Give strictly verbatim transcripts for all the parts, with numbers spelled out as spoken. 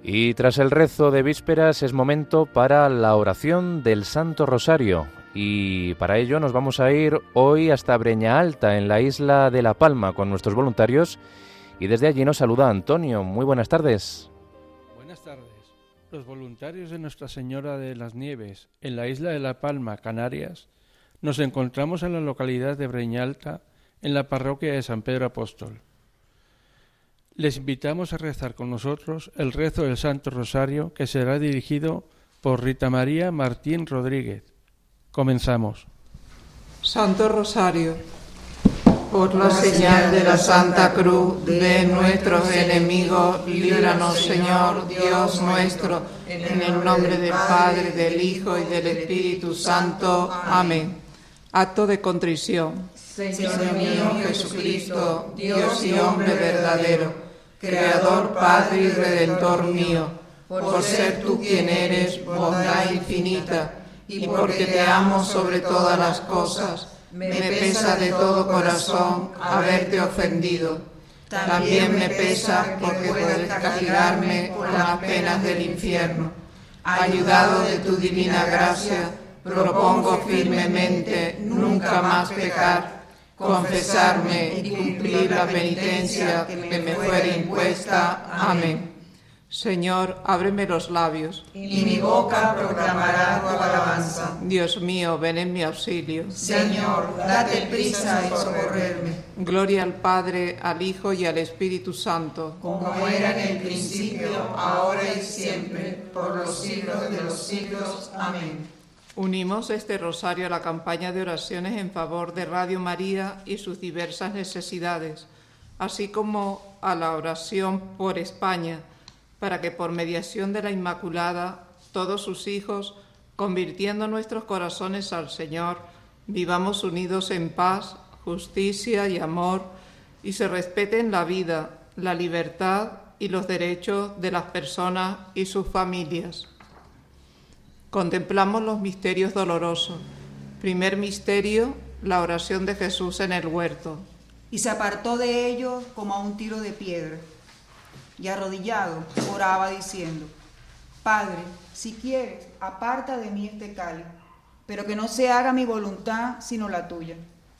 Y tras el rezo de vísperas es momento para la oración del Santo Rosario. Y para ello nos vamos a ir hoy hasta Breña Alta, en la isla de La Palma, con nuestros voluntarios. Y desde allí nos saluda Antonio. Muy buenas tardes. Buenas tardes. Los voluntarios de Nuestra Señora de las Nieves, en la isla de La Palma, Canarias, nos encontramos en la localidad de Breña Alta, en la parroquia de San Pedro Apóstol. Les invitamos a rezar con nosotros el rezo del Santo Rosario, que será dirigido por Rita María Martín Rodríguez. Comenzamos. Santo Rosario, por la señal de la Santa Cruz de nuestros enemigos, líbranos, Señor, Dios nuestro, en el nombre del Padre, del Hijo y del Espíritu Santo. Amén. Acto de contrición. Señor mío Jesucristo, Dios y hombre verdadero, Creador, Padre y Redentor mío, por ser tú quien eres, bondad infinita, y porque te amo sobre todas las cosas, me pesa de todo corazón haberte ofendido. También me pesa porque puedes castigarme con las penas del infierno. Ayudado de tu divina gracia, propongo firmemente nunca más pecar, confesarme y cumplir la penitencia que me fuere impuesta. Amén. Señor, ábreme los labios, y mi boca proclamará tu alabanza. Dios mío, ven en mi auxilio. Señor, date prisa en socorrerme. Gloria al Padre, al Hijo y al Espíritu Santo, como era en el principio, ahora y siempre, por los siglos de los siglos. Amén. Unimos este rosario a la campaña de oraciones en favor de Radio María y sus diversas necesidades, así como a la oración por España, para que por mediación de la Inmaculada, todos sus hijos, convirtiendo nuestros corazones al Señor, vivamos unidos en paz, justicia y amor, y se respeten la vida, la libertad y los derechos de las personas y sus familias. Contemplamos los misterios dolorosos. Primer misterio, la oración de Jesús en el huerto. Y se apartó de ellos como a un tiro de piedra. Y arrodillado oraba diciendo: Padre, si quieres, aparta de mí este cáliz, pero que no se haga mi voluntad sino la tuya.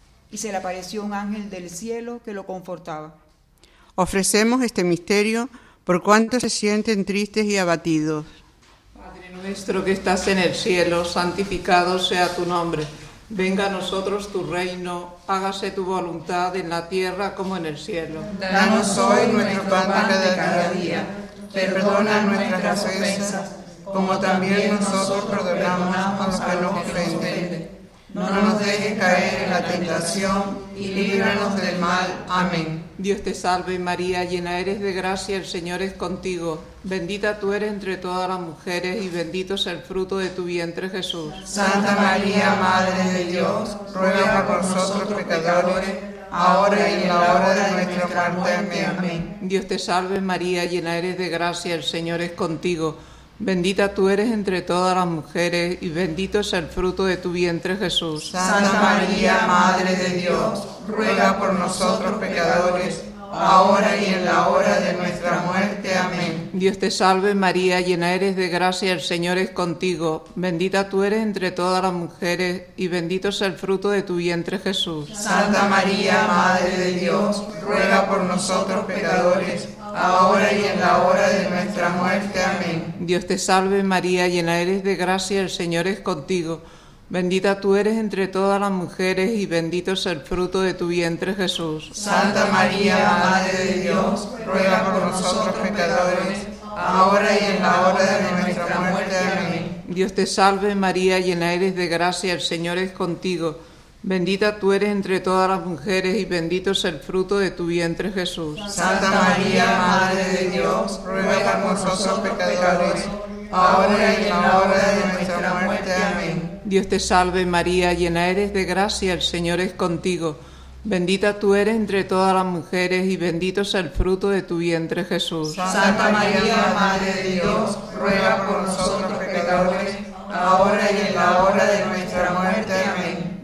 Y se le apareció un ángel del cielo que lo confortaba. Ofrecemos este misterio por cuantos se sienten tristes y abatidos. Padre nuestro que estás en el cielo, santificado sea tu nombre. Venga a nosotros tu reino, hágase tu voluntad en la tierra como en el cielo. Danos hoy nuestro pan de cada día. Perdona nuestras ofensas, como también nosotros perdonamos a los que nos ofenden. No nos dejes caer en la tentación y líbranos del mal. Amén. Dios te salve María, llena eres de gracia, el Señor es contigo. Bendita tú eres entre todas las mujeres y bendito es el fruto de tu vientre, Jesús. Santa María, Madre de Dios, ruega por nosotros pecadores, ahora y en la hora de nuestra muerte. Amén. Dios te salve María, llena eres de gracia, el Señor es contigo. Bendita tú eres entre todas las mujeres y bendito es el fruto de tu vientre, Jesús. Santa María, Madre de Dios, ruega por nosotros pecadores, ahora y en la hora de nuestra muerte. Amén. Dios te salve María, llena eres de gracia, el Señor es contigo. Bendita tú eres entre todas las mujeres y bendito es el fruto de tu vientre, Jesús. Santa María, Madre de Dios, ruega por nosotros pecadores, ahora y en la hora de nuestra muerte. Amén. Dios te salve María, llena eres de gracia, el Señor es contigo. Bendita tú eres entre todas las mujeres y bendito es el fruto de tu vientre, Jesús. Santa María, Madre de Dios, ruega por nosotros pecadores, ahora y en la hora de nuestra muerte. Amén. Dios te salve María, llena eres de gracia, el Señor es contigo. Bendita tú eres entre todas las mujeres y bendito es el fruto de tu vientre, Jesús. Santa María, Madre de Dios, ruega por nosotros pecadores, ahora y en la hora de nuestra muerte. Amén. Dios te salve María, llena eres de gracia, el Señor es contigo. Bendita tú eres entre todas las mujeres y bendito es el fruto de tu vientre, Jesús. Santa María, Madre de Dios, ruega por nosotros pecadores, ahora y en la hora de nuestra muerte. Amén.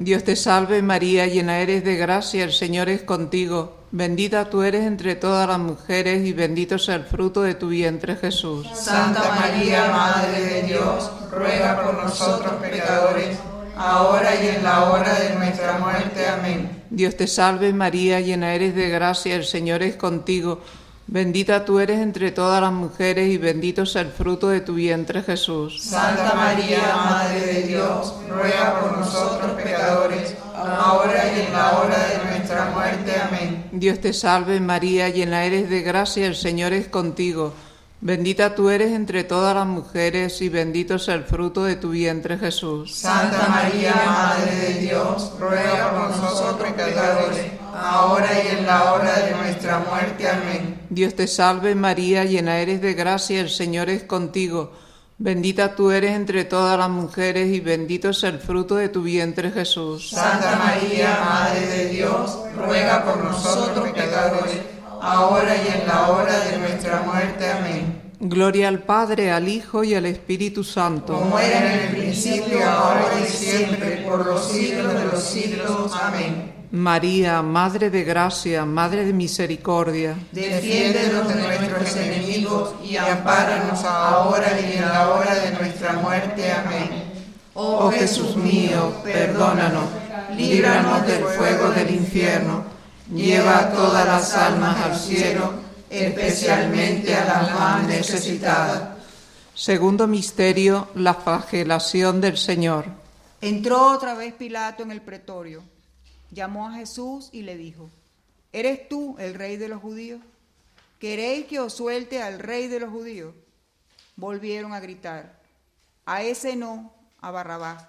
Dios te salve María, llena eres de gracia, el Señor es contigo. Bendita tú eres entre todas las mujeres y bendito sea el fruto de tu vientre, Jesús. Santa María, Madre de Dios, ruega por nosotros pecadores, ahora y en la hora de nuestra muerte. Amén. Dios te salve María, llena eres de gracia, el Señor es contigo. Bendita tú eres entre todas las mujeres y bendito sea el fruto de tu vientre, Jesús. Santa María, Madre de Dios, ruega por nosotros pecadores, ahora y en la hora de nuestra muerte. Amén. Dios te salve María, llena eres de gracia, el Señor es contigo. Bendita tú eres entre todas las mujeres y bendito sea el fruto de tu vientre, Jesús. Santa María, Madre de Dios, ruega por nosotros pecadores, ahora y en la hora de nuestra muerte. Amén. Dios te salve María, llena eres de gracia, el Señor es contigo. Bendita tú eres entre todas las mujeres y bendito es el fruto de tu vientre, Jesús. Santa María, Madre de Dios, ruega por nosotros pecadores, ahora y en la hora de nuestra muerte. Amén. Gloria al Padre, al Hijo y al Espíritu Santo. Como era en el principio, ahora y siempre, por los siglos de los siglos. Amén. María, Madre de gracia, Madre de misericordia, defiéndenos de nuestros enemigos y ampáranos ahora y en la hora de nuestra muerte. Amén. Oh Jesús mío, perdónanos, líbranos del fuego del infierno, lleva a todas las almas al cielo, especialmente a las más necesitadas. Segundo misterio, la flagelación del Señor. Entró otra vez Pilato en el pretorio. Llamó a Jesús y le dijo: ¿Eres tú el rey de los judíos? ¿Queréis que os suelte al rey de los judíos? Volvieron a gritar: a ese no, a Barrabás.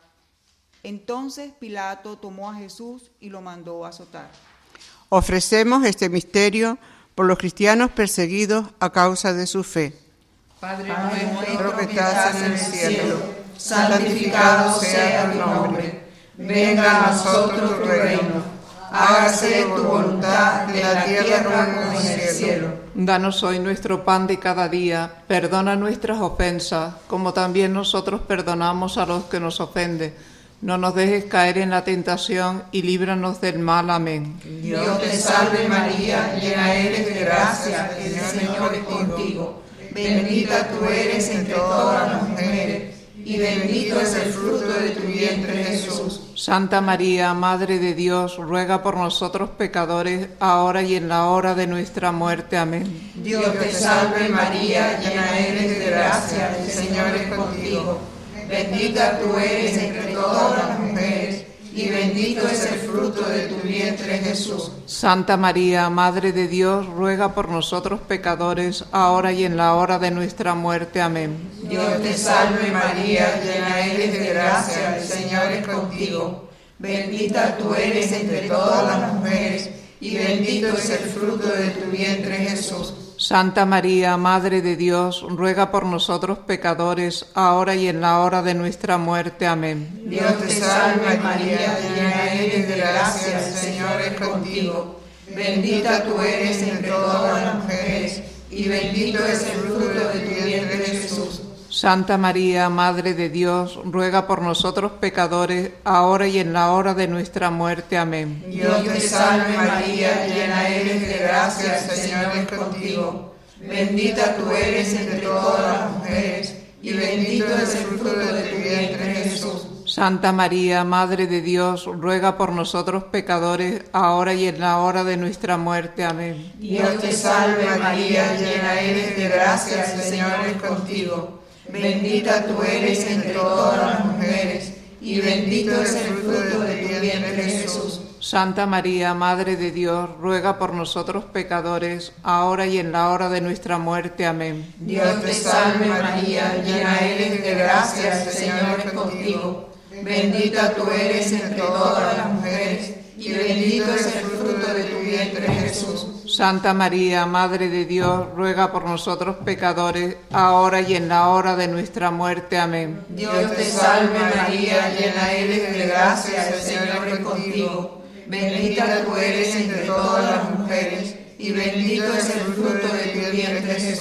Entonces Pilato tomó a Jesús y lo mandó a azotar. Ofrecemos este misterio por los cristianos perseguidos a causa de su fe. Padre nuestro que estás en el cielo, santificado sea tu nombre. Venga a nosotros tu reino, hágase tu voluntad en la tierra como en el cielo. Danos hoy nuestro pan de cada día, perdona nuestras ofensas, como también nosotros perdonamos a los que nos ofenden. No nos dejes caer en la tentación y líbranos del mal. Amén. Dios te salve María, llena eres de gracia, el Señor es contigo. Bendita tú eres entre todas las mujeres, y bendito es el fruto de tu vientre, Jesús. Santa María, Madre de Dios, ruega por nosotros pecadores, ahora y en la hora de nuestra muerte. Amén. Dios te salve María, llena eres de gracia, el Señor es contigo. Bendita tú eres entre todas las mujeres, y bendito es el fruto de tu vientre, Jesús. Santa María, Madre de Dios, ruega por nosotros pecadores, ahora y en la hora de nuestra muerte. Amén. Dios te salve María, llena eres de gracia, el Señor es contigo. Bendita tú eres entre todas las mujeres, y bendito es el fruto de tu vientre, Jesús. Santa María, Madre de Dios, ruega por nosotros pecadores, ahora y en la hora de nuestra muerte. Amén. Dios te salve María, llena eres de gracia, el Señor es contigo. Bendita tú eres entre todas las mujeres, y bendito es el fruto de tu vientre, Jesús. Santa María, Madre de Dios, ruega por nosotros pecadores, ahora y en la hora de nuestra muerte. Amén. Dios te salve María, llena eres de gracia, el Señor es contigo. Bendita tú eres entre todas las mujeres, y bendito es el fruto de tu vientre, Jesús. Santa María, Madre de Dios, ruega por nosotros pecadores, ahora y en la hora de nuestra muerte. Amén. Dios te salve María, llena eres de gracia, el Señor es contigo. Bendita tú eres entre todas las mujeres, y bendito es el fruto de tu vientre, Jesús. Santa María, Madre de Dios, ruega por nosotros pecadores, ahora y en la hora de nuestra muerte. Amén. Dios te salve María, llena eres de gracia, el Señor es contigo. Bendita tú eres entre todas las mujeres, y bendito es el fruto de tu vientre, Jesús. Santa María, Madre de Dios, ruega por nosotros pecadores, ahora y en la hora de nuestra muerte. Amén. Dios te salve María, llena eres de gracia, el Señor es contigo. Bendita tú eres entre todas las mujeres, y bendito es el fruto de tu vientre, Jesús.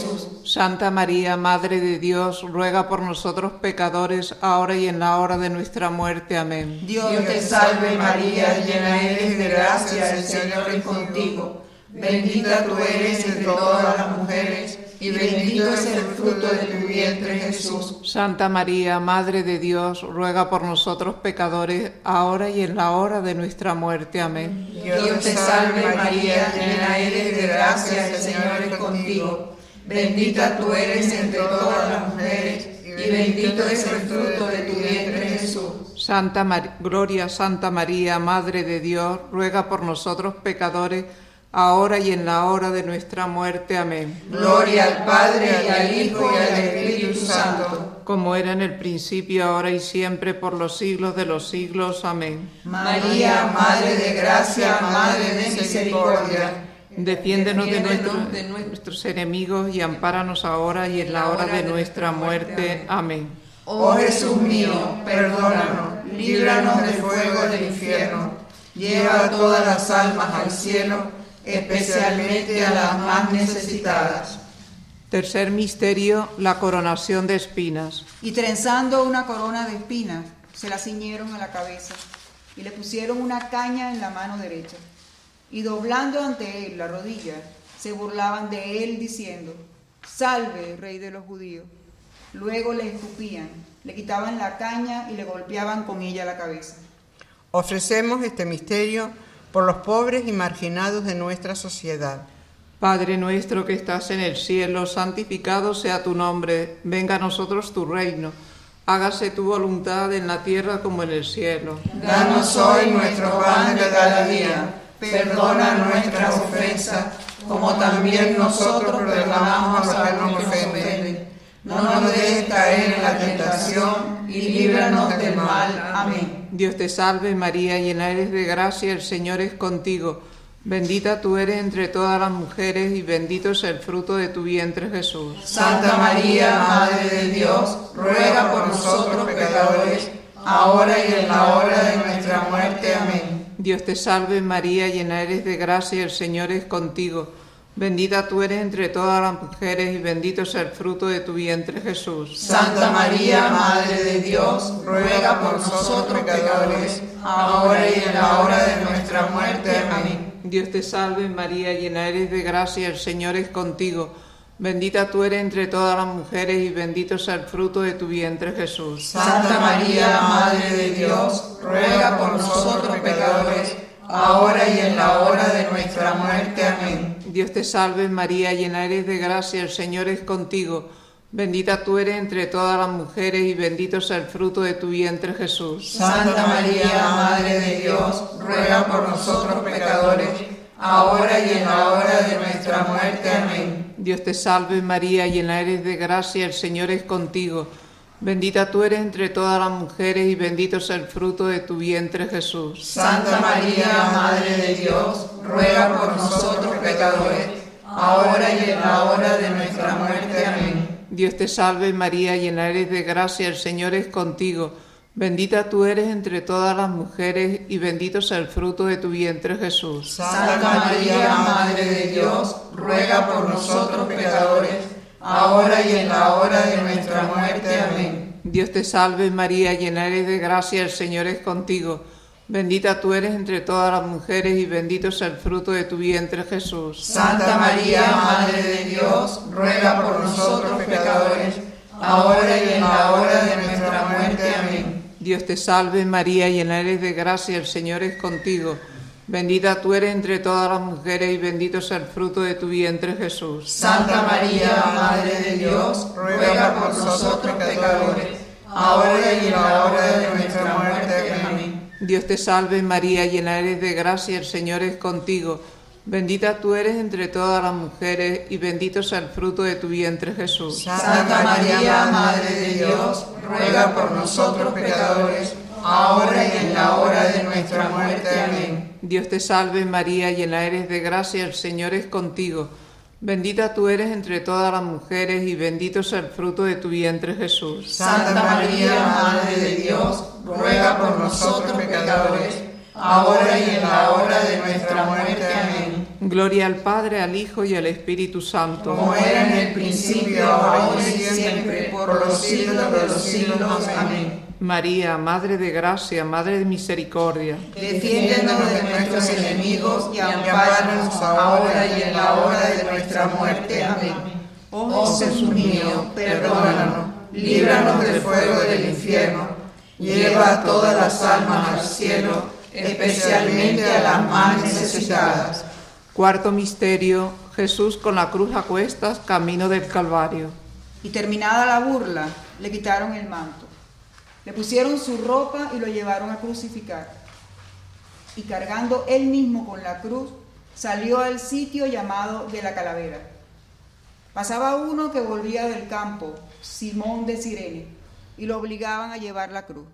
Santa María, Madre de Dios, ruega por nosotros pecadores, ahora y en la hora de nuestra muerte. Amén. Dios te salve María, llena eres de gracia, el Señor es contigo. Bendita tú eres entre todas las mujeres, y bendito es el fruto de tu vientre, Jesús. Santa María, Madre de Dios, ruega por nosotros pecadores, ahora y en la hora de nuestra muerte. Amén. Dios te salve María, llena eres de gracia, el Señor es contigo. Bendita tú eres entre todas las mujeres, y bendito es el fruto de tu vientre, Jesús. Santa Mar- Gloria, Santa María, Madre de Dios, ruega por nosotros pecadores, ahora y en la hora de nuestra muerte. Amén. Gloria al Padre, y al Hijo, y al Espíritu Santo. Como era en el principio, ahora y siempre, por los siglos de los siglos. Amén. María, Madre de gracia, Madre de misericordia, Defiéndenos de, Defiéndenos nuestro- de de nuestros enemigos y ampáranos ahora y en la hora de nuestra muerte. Amén. oh Jesús mío, perdónanos, líbranos del fuego del infierno, lleva a todas las almas al cielo, especialmente a las más necesitadas. Tercer misterio, la coronación de espinas. Y trenzando una corona de espinas, se la ciñeron a la cabeza y le pusieron una caña en la mano derecha. Y doblando ante él la rodilla, se burlaban de él diciendo: Salve, Rey de los judíos. Luego le escupían, le quitaban la caña y le golpeaban con ella la cabeza. Ofrecemos este misterio por los pobres y marginados de nuestra sociedad. Padre nuestro que estás en el cielo, santificado sea tu nombre. Venga a nosotros tu reino. Hágase tu voluntad en la tierra como en el cielo. Danos hoy nuestro pan de cada día. Perdona nuestras ofensas, como también nosotros perdonamos a los que nos ofenden. No nos dejes caer en la tentación y líbranos del mal. Amén. Dios te salve María, llena eres de gracia, el Señor es contigo. Bendita tú eres entre todas las mujeres y bendito es el fruto de tu vientre, Jesús. Santa María, Madre de Dios, ruega por nosotros pecadores, ahora y en la hora de nuestra muerte. Amén. Dios te salve María, llena eres de gracia, el Señor es contigo. Bendita tú eres entre todas las mujeres y bendito es el fruto de tu vientre, Jesús. Santa María, Madre de Dios, ruega por nosotros pecadores, ahora y en la hora de nuestra muerte. Amén. Dios te salve María, llena eres de gracia, el Señor es contigo. Bendita tú eres entre todas las mujeres y bendito es el fruto de tu vientre, Jesús. Santa María, Madre de Dios, ruega por nosotros pecadores, ahora y en la hora de nuestra muerte. Amén. Dios te salve María, llena eres de gracia, el Señor es contigo. Bendita tú eres entre todas las mujeres y bendito es el fruto de tu vientre, Jesús. Santa María, Madre de Dios, ruega por nosotros pecadores, ahora y en la hora de nuestra muerte. Amén. Dios te salve María, llena eres de gracia, el Señor es contigo. Bendita tú eres entre todas las mujeres y bendito es el fruto de tu vientre, Jesús. Santa María, Madre de Dios, ruega por nosotros pecadores, ahora y en la hora de nuestra muerte. Amén. Dios te salve María, llena eres de gracia, el Señor es contigo. Bendita tú eres entre todas las mujeres y bendito es el fruto de tu vientre, Jesús. Santa María, Madre de Dios, ruega por nosotros pecadores, ahora y en la hora de nuestra muerte. Amén. Dios te salve María, llena eres de gracia, el Señor es contigo. Bendita tú eres entre todas las mujeres y bendito es el fruto de tu vientre, Jesús. Santa María, Madre de Dios, ruega por nosotros pecadores, ahora y en la hora de nuestra muerte. Amén. Dios te salve María, llena eres de gracia, el Señor es contigo. Bendita tú eres entre todas las mujeres y bendito es el fruto de tu vientre, Jesús. Santa María, Madre de Dios, ruega por nosotros pecadores, ahora y en la hora de nuestra muerte. Amén. Dios te salve María, llena eres de gracia, el Señor es contigo. Bendita tú eres entre todas las mujeres y bendito es el fruto de tu vientre, Jesús. Santa María, Madre de Dios, ruega por nosotros pecadores, ahora y en la hora de nuestra muerte. Amén. Dios te salve María, llena eres de gracia, el Señor es contigo. Bendita tú eres entre todas las mujeres y bendito es el fruto de tu vientre, Jesús. Santa María, Madre de Dios, ruega por nosotros pecadores, ahora y en la hora de nuestra muerte. Amén. Gloria al Padre, al Hijo y al Espíritu Santo. Como era en el principio, ahora y siempre, por los siglos de los siglos. Amén. María, Madre de Gracia, Madre de Misericordia, defiéndenos de nuestros enemigos y ampáranos ahora y en la hora de nuestra muerte. Amén. Oh Jesús mío, perdónanos, líbranos del fuego del infierno, lleva a todas las almas al cielo, especialmente a las más necesitadas. Cuarto misterio, Jesús con la cruz a cuestas, camino del Calvario. Y terminada la burla, le quitaron el manto. Le pusieron su ropa y lo llevaron a crucificar. Y cargando él mismo con la cruz, salió al sitio llamado de la Calavera. Pasaba uno que volvía del campo, Simón de Cirene, y lo obligaban a llevar la cruz.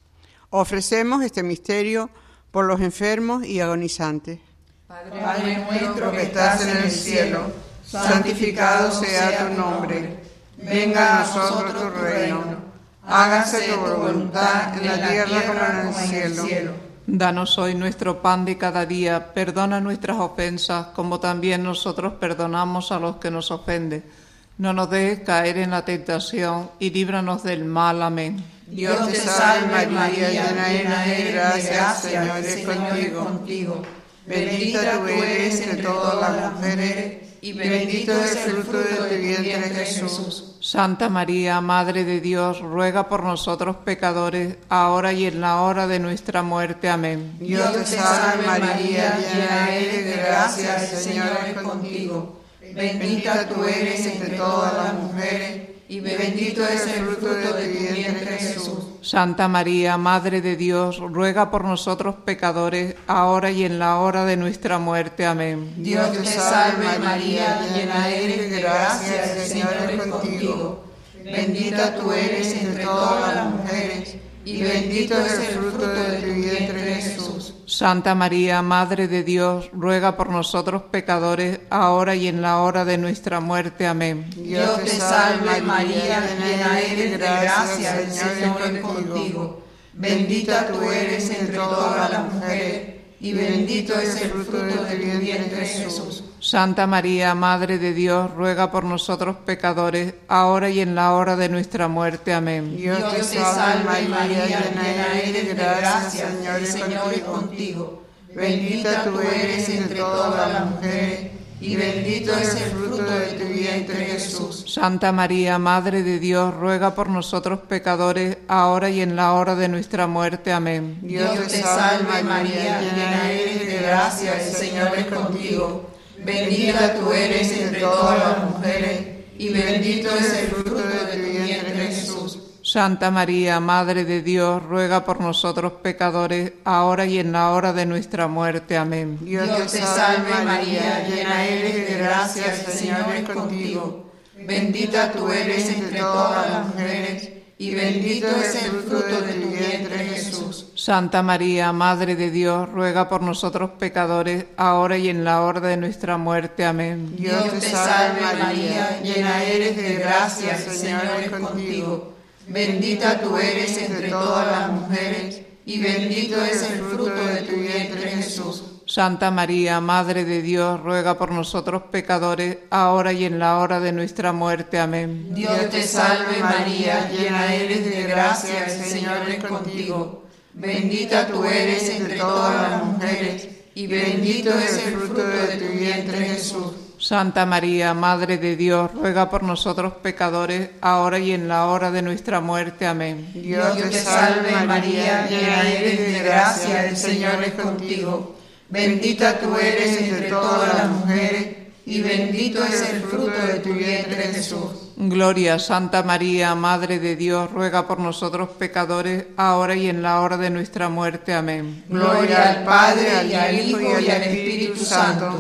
Ofrecemos este misterio por los enfermos y agonizantes. Padre, Padre nuestro que estás en el cielo, santificado sea tu nombre. Venga a nosotros tu reino. Hágase tu voluntad en la tierra como en el cielo. Danos hoy nuestro pan de cada día, perdona nuestras ofensas, como también nosotros perdonamos a los que nos ofenden. No nos dejes caer en la tentación y líbranos del mal. Amén. Dios te salve María, llena eres de gracia, Señor es contigo. Bendita tú eres entre todas las mujeres, y bendito es el fruto de tu vientre, Jesús. Santa María, Madre de Dios, ruega por nosotros pecadores, ahora y en la hora de nuestra muerte. Amén. Dios te salve María, llena eres de gracia, el Señor es contigo. Bendita tú eres entre todas las mujeres, y bendito es el fruto de tu vientre, Jesús. Santa María, Madre de Dios, ruega por nosotros pecadores, ahora y en la hora de nuestra muerte. Amén. Dios te salve María, llena eres de gracia, el Señor es contigo. Bendita tú eres entre todas las mujeres, y bendito es el fruto de tu vientre, Jesús. Santa María, Madre de Dios, ruega por nosotros pecadores, ahora y en la hora de nuestra muerte. Amén. Dios te salve María, llena eres de gracia, el Señor es contigo. Bendita tú eres entre todas las mujeres, y bendito es el fruto de tu vientre, Jesús. Santa María, Madre de Dios, ruega por nosotros pecadores, ahora y en la hora de nuestra muerte. Amén. Dios te salve María, llena eres de gracia, el Señor es contigo. Bendita tú eres entre todas las mujeres, y bendito es el fruto de tu vientre, Jesús. Santa María, Madre de Dios, ruega por nosotros pecadores, ahora y en la hora de nuestra muerte. Amén. Dios te salve María, llena eres de gracia, el Señor es contigo. Bendita tú eres entre todas las mujeres, y bendito es el fruto de tu vientre, Jesús. Santa María, Madre de Dios, ruega por nosotros pecadores, ahora y en la hora de nuestra muerte. Amén. Dios te salve María, llena eres de gracia, el Señor es contigo. Bendita tú eres entre todas las mujeres, y bendito es el fruto de tu vientre, Jesús. Santa María, Madre de Dios, ruega por nosotros pecadores, ahora y en la hora de nuestra muerte. Amén. Dios te salve María, llena eres de gracia, el Señor es contigo. Bendita tú eres entre todas las mujeres, y bendito es el fruto de tu vientre, Jesús. Santa María, Madre de Dios, ruega por nosotros pecadores, ahora y en la hora de nuestra muerte. Amén. Dios te salve María, llena eres de gracia, el Señor es contigo. Bendita tú eres entre todas las mujeres, y bendito es el fruto de tu vientre, Jesús. Santa María, Madre de Dios, ruega por nosotros pecadores, ahora y en la hora de nuestra muerte. Amén. Dios te salve María, llena eres de gracia, el Señor es contigo. Bendita tú eres entre todas las mujeres, y bendito es el fruto de tu vientre, Jesús. Gloria, Santa María, Madre de Dios, ruega por nosotros pecadores, ahora y en la hora de nuestra muerte. Amén. Gloria al Padre, y al Hijo, y al Espíritu Santo.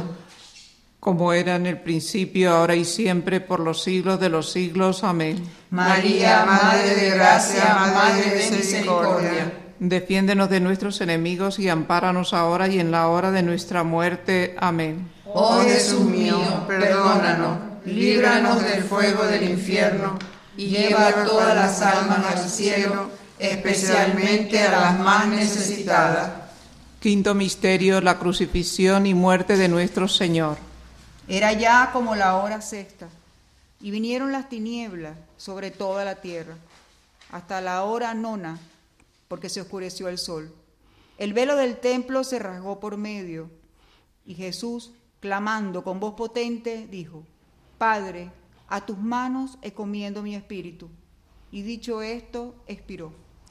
Como era en el principio, ahora y siempre, por los siglos de los siglos. Amén. María, Madre de gracia, Madre de misericordia. Defiéndenos de nuestros enemigos y ampáranos ahora y en la hora de nuestra muerte. Amén. Oh Jesús mío, perdónanos, líbranos del fuego del infierno, y lleva a todas las almas al cielo, especialmente a las más necesitadas. Quinto misterio, la crucifixión y muerte de nuestro Señor. Era ya como la hora sexta, y vinieron las tinieblas sobre toda la tierra, hasta la hora nona, porque se oscureció el sol. El velo del templo se rasgó por medio, y Jesús, clamando con voz potente, dijo: Padre, a tus manos encomiendo mi espíritu. Y dicho esto, expiró.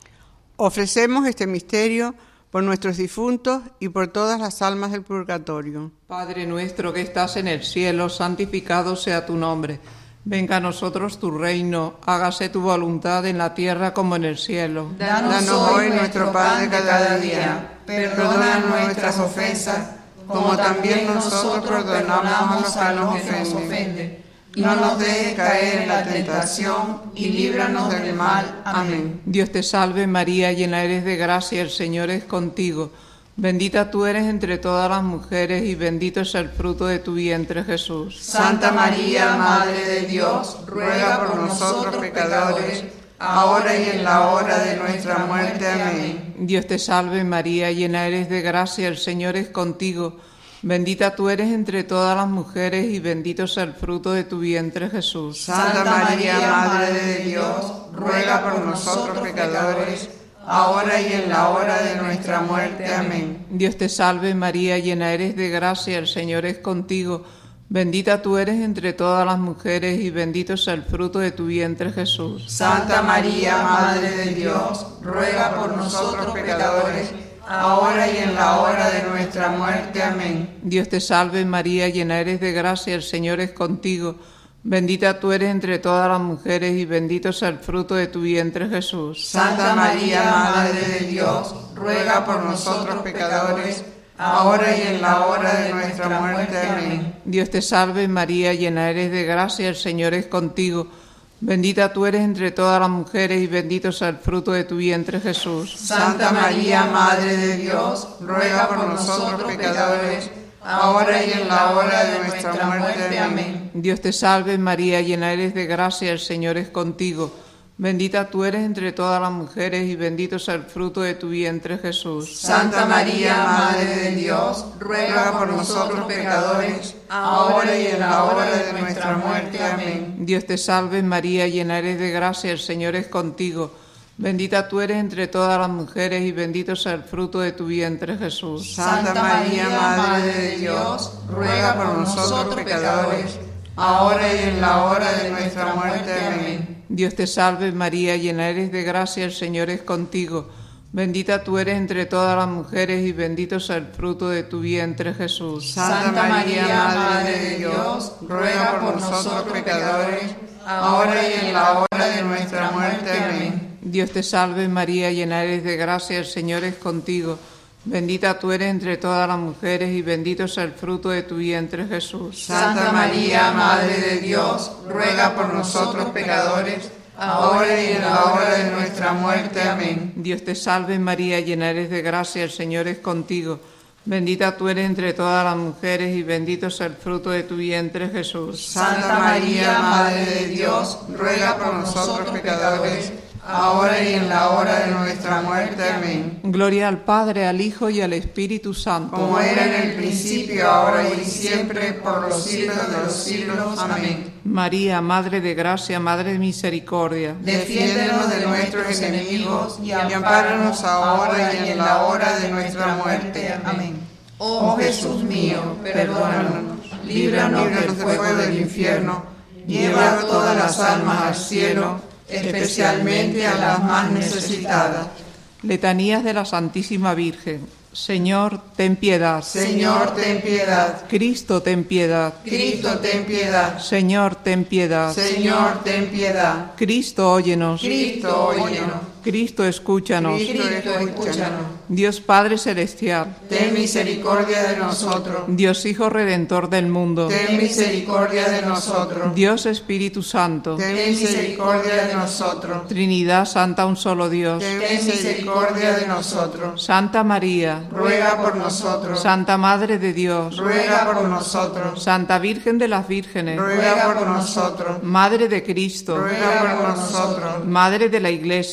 Ofrecemos este misterio por nuestros difuntos y por todas las almas del purgatorio. Padre nuestro que estás en el cielo, santificado sea tu nombre. Venga a nosotros tu reino, hágase tu voluntad en la tierra como en el cielo. Danos hoy nuestro pan de cada día. Perdona nuestras ofensas, como también nosotros perdonamos a los que nos ofenden. No nos dejes caer en la tentación y líbranos del mal. Amén. Dios te salve María, llena eres de gracia, el Señor es contigo. Bendita tú eres entre todas las mujeres y bendito es el fruto de tu vientre, Jesús. Santa María, Madre de Dios, ruega por nosotros pecadores, ahora y en la hora de nuestra muerte. Amén. Dios te salve María, llena eres de gracia, el Señor es contigo. Bendita tú eres entre todas las mujeres y bendito es el fruto de tu vientre, Jesús. Santa María, Madre de Dios, ruega por nosotros pecadores, ahora y en la hora de nuestra muerte. Amén. Dios te salve María, llena eres de gracia, el Señor es contigo. Bendita tú eres entre todas las mujeres y bendito es el fruto de tu vientre, Jesús. Santa María, Madre de Dios, ruega por nosotros pecadores, ahora y en la hora de nuestra muerte. Amén. Dios te salve María, llena eres de gracia, el Señor es contigo. Bendita tú eres entre todas las mujeres y bendito es el fruto de tu vientre, Jesús. Santa María, Madre de Dios, ruega por nosotros pecadores, ahora y en la hora de nuestra muerte. Amén. Dios te salve María, llena eres de gracia, el Señor es contigo. Bendita tú eres entre todas las mujeres y bendito es el fruto de tu vientre, Jesús. Santa María, Madre de Dios, ruega por nosotros pecadores, ahora y en la hora de nuestra muerte. Amén. Dios te salve María, llena eres de gracia, el Señor es contigo. Bendita tú eres entre todas las mujeres y bendito es el fruto de tu vientre, Jesús. Santa María, Madre de Dios, ruega por nosotros pecadores, ahora y en la hora de nuestra muerte. Amén. Dios te salve María, llena eres de gracia, el Señor es contigo. Bendita tú eres entre todas las mujeres y bendito es el fruto de tu vientre, Jesús. Santa María, Madre de Dios, ruega por nosotros pecadores, ahora y en la hora de nuestra muerte. Amén. Dios te salve María, llena eres de gracia, el Señor es contigo. Bendita tú eres entre todas las mujeres y bendito es el fruto de tu vientre, Jesús. Santa María, Madre de Dios, ruega por nosotros pecadores, ahora y en la hora de nuestra muerte. Amén. Dios te salve María, llena eres de gracia, el Señor es contigo. Bendita tú eres entre todas las mujeres y bendito es el fruto de tu vientre, Jesús. Santa María, Madre de Dios, ruega por nosotros pecadores, ahora y en la hora de nuestra muerte. Amén. Dios te salve María, llena eres de gracia, el Señor es contigo. Bendita tú eres entre todas las mujeres y bendito es el fruto de tu vientre, Jesús. Santa María, Madre de Dios, ruega por nosotros pecadores, ahora y en la hora de nuestra muerte. Amén. Gloria al Padre, al Hijo y al Espíritu Santo. Como era en el principio, ahora y siempre, por los siglos de los siglos. Amén. María, Madre de gracia, Madre de misericordia, defiéndenos de nuestros enemigos y ampáranos ahora y en la hora de nuestra muerte. Amén. Oh Jesús mío, perdónanos, líbranos del fuego del infierno, lleva todas las almas al cielo, especialmente a las más necesitadas. Letanías de la Santísima Virgen. Señor, ten piedad. Señor, ten piedad. Cristo, ten piedad. Cristo, ten piedad. Señor, ten piedad. Señor, ten piedad. Cristo, óyenos. Cristo, óyenos. Cristo, escúchanos. Cristo, escúchanos. Dios Padre Celestial, ten misericordia de nosotros. Dios Hijo Redentor del mundo, ten misericordia de nosotros. Dios Espíritu Santo, ten misericordia de nosotros. Trinidad Santa, un solo Dios, ten misericordia de nosotros. Santa María, ruega por nosotros. Santa Madre de Dios, ruega por nosotros. Santa Virgen de las Vírgenes, ruega por nosotros. Madre de Cristo, ruega por nosotros. Madre de la Iglesia, ruega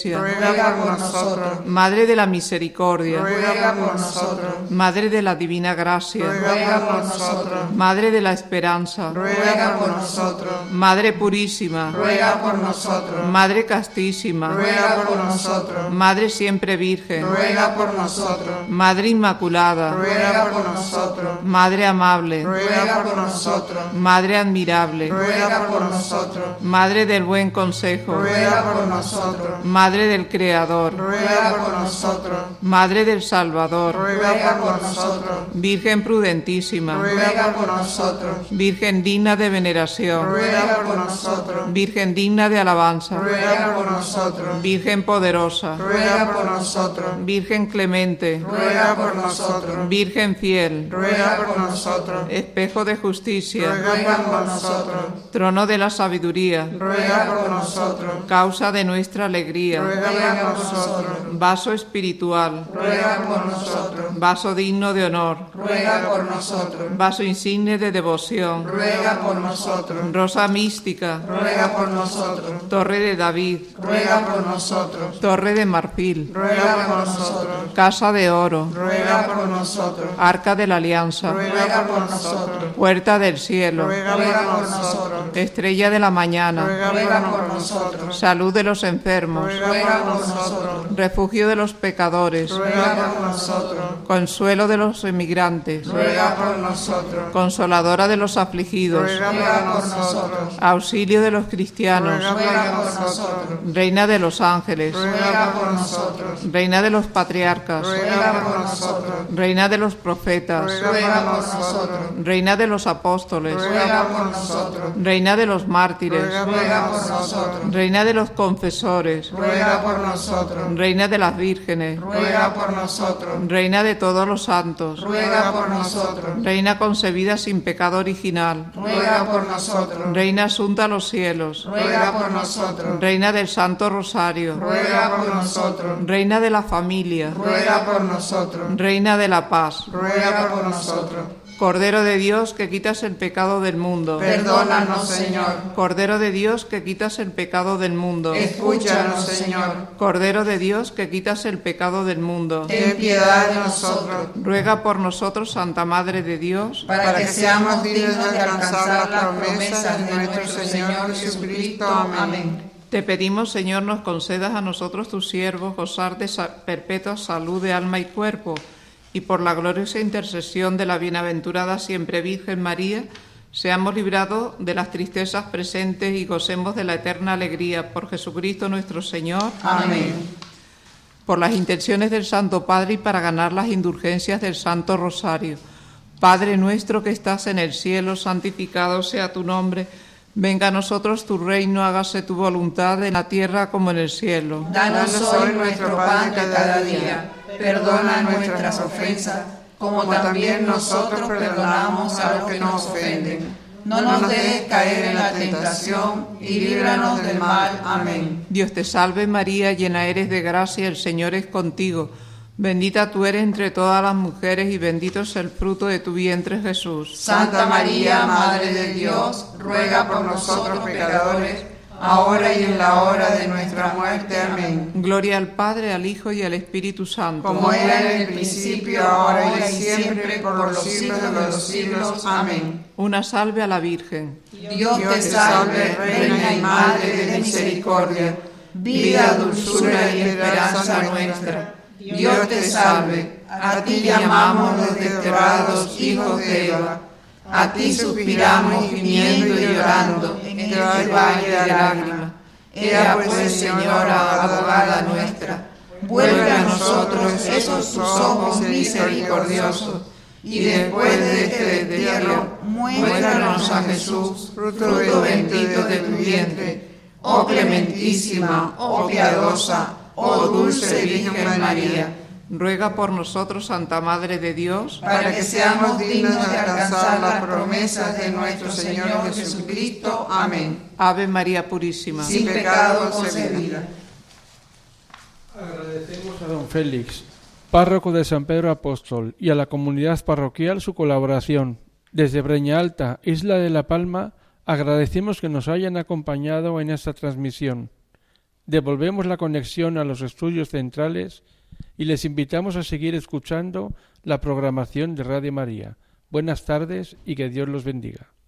ruega por nosotros. Madre de la Misericordia, Ruega por nosotros. Madre de la Divina Gracia, Ruega por nosotros. Madre de la Esperanza, Ruega por nosotros. Madre Purísima, Ruega por nosotros. Madre Castísima, Ruega por nosotros. Madre Siempre Virgen, Ruega por nosotros. Madre Inmaculada, Ruega por nosotros. Madre Amable, Ruega por nosotros. Madre Admirable, Ruega por nosotros. Madre del Buen Consejo, Ruega por nosotros. Madre del Creador, Ruega por nosotros. Madre del Salvador, Ruega por nosotros. Virgen prudentísima, Ruega por nosotros. Virgen digna de veneración, Ruega por nosotros. Virgen digna de alabanza, Ruega por nosotros. Virgen poderosa, Ruega por nosotros. Virgen clemente, Ruega por nosotros. Virgen fiel, Ruega por nosotros. espejo de justicia, Ruega por nosotros. trono de la sabiduría, Ruega por nosotros. causa de nuestra alegría, Ruega por nosotros. vaso espiritual, Ruega por nosotros. vaso digno de honor, Ruega por nosotros. vaso insigne de devoción, Ruega por nosotros. rosa mística, Ruega por nosotros. torre de David, Ruega por nosotros. torre de marfil, Ruega por nosotros. casa de oro, Ruega por nosotros. arca de la alianza, Ruega por nosotros. puerta del cielo, Ruega por nosotros. estrella de la mañana, Ruega por nosotros. salud de los enfermos, Ruega por nosotros. refugio de los pecadores, Ruega por nosotros. consuelo de los emigrantes, Ruega por nosotros. consoladora de los afligidos, Ruega por nosotros. auxilio de los cristianos, Ruega por nosotros. reina de los ángeles, Ruega por nosotros. reina de los patriarcas, Ruega por nosotros. reina de los profetas, Ruega por nosotros. reina de los apóstoles, Ruega por nosotros. reina de los mártires, Ruega por nosotros. reina de los confesores, Ruega por nosotros. reina de las vírgenes, Ruega por nosotros. reina de todos los santos, Ruega por nosotros. reina concebida sin pecado original, Ruega por nosotros. reina asunta a los cielos, Ruega por nosotros. reina del Santo Rosario, Ruega por nosotros. reina de la familia, Ruega por nosotros. reina de la paz, Ruega por nosotros. Cordero de Dios que quitas el pecado del mundo, Perdónanos, Señor. Cordero de Dios que quitas el pecado del mundo, Escúchanos, Señor. Cordero de Dios que quitas el pecado del mundo, Ten piedad de nosotros, ruega por nosotros, Santa Madre de Dios, para que seamos dignos de alcanzar las promesas de nuestro Señor Jesucristo. Amén. Te pedimos, Señor, nos concedas a nosotros, tus siervos, gozar de sa- perpetua salud de alma y cuerpo, y por la gloriosa intercesión de la bienaventurada siempre Virgen María, seamos librados de las tristezas presentes y gocemos de la eterna alegría por Jesucristo nuestro Señor. Amén. Por las intenciones del Santo Padre y para ganar las indulgencias del Santo Rosario. Padre nuestro que estás en el cielo, santificado sea tu nombre. Venga a nosotros tu reino, hágase tu voluntad en la tierra como en el cielo. Danos hoy nuestro pan de cada día. Perdona nuestras ofensas, como también nosotros perdonamos a los que nos ofenden. No nos dejes caer en la tentación y líbranos del mal. Amén. Dios te salve María, llena eres de gracia, el Señor es contigo. Bendita tú eres entre todas las mujeres y bendito es el fruto de tu vientre Jesús. Santa María, Madre de Dios, ruega por nosotros pecadores, ahora y en la hora de nuestra muerte. Amén. Gloria al Padre, al Hijo y al Espíritu Santo. Como era en el principio, ahora y siempre, por los siglos de los siglos. Amén. Una salve a la Virgen. Dios te salve, Reina y Madre de misericordia, vida, dulzura y esperanza nuestra. Dios te salve, a ti llamamos los desterrados hijos de Eva, a ti suspiramos gimiendo y llorando en este valle de lágrimas. Ea pues, Señora, abogada nuestra, vuelve a nosotros esos tus ojos misericordiosos, y después de este destierro, muéstranos a Jesús, fruto bendito de tu vientre. Oh clementísima, oh piadosa, oh dulce Virgen María, Ruega por nosotros, Santa Madre de Dios, para que seamos dignos de alcanzar las promesas de nuestro Señor Jesucristo. Amén. Ave María Purísima. Sin pecado concebida. Agradecemos a don Félix, párroco de San Pedro Apóstol, y a la comunidad parroquial su colaboración. Desde Breña Alta, Isla de La Palma, agradecemos que nos hayan acompañado en esta transmisión. devolvemos la conexión a los estudios centrales y les invitamos a seguir escuchando la programación de Radio María. Buenas tardes y que Dios los bendiga.